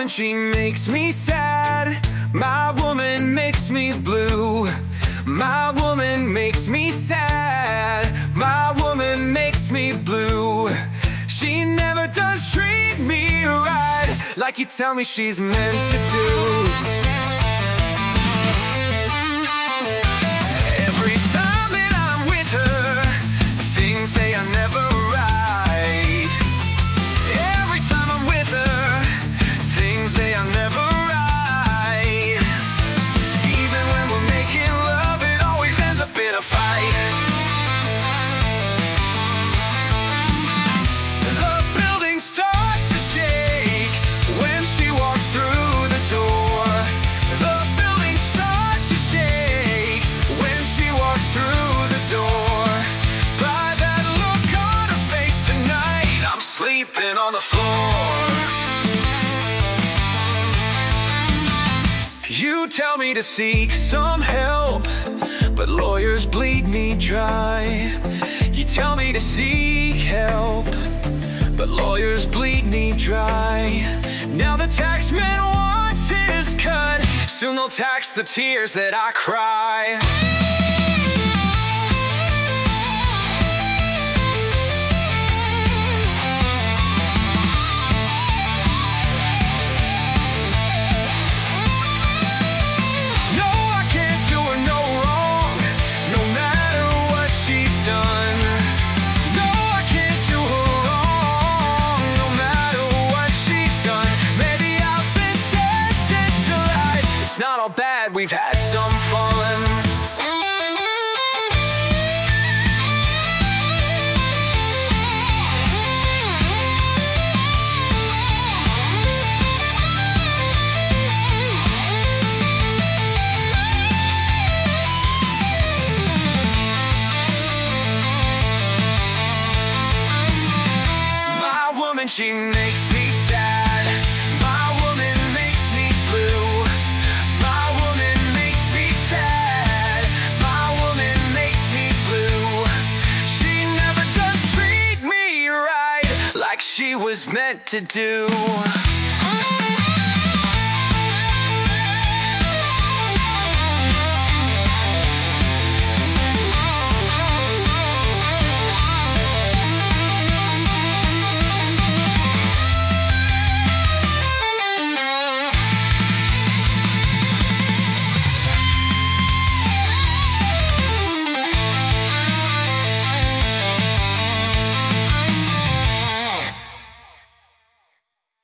she makes me sad. My woman makes me blue. My woman makes me sad. My woman makes me blue. She never does treat me right, like you tell me she's meant to do. Every time that I'm with her, things they are never right. Every time I'm with her, things they are never right. Even when we're making love, it always ends up in a fight. The building starts to shake when she walks through the door. The building starts to shake when she walks through the door. By that look on her face tonight, I'm sleeping on the floor. You tell me to seek some help, but lawyers bleed me dry. You tell me to seek help, but lawyers bleed me dry. Now the taxman wants his cut, soon they'll tax the tears that I cry. Not all bad, we've had some fun. My woman, she makes me sad. My woman makes me blue. She was meant to do.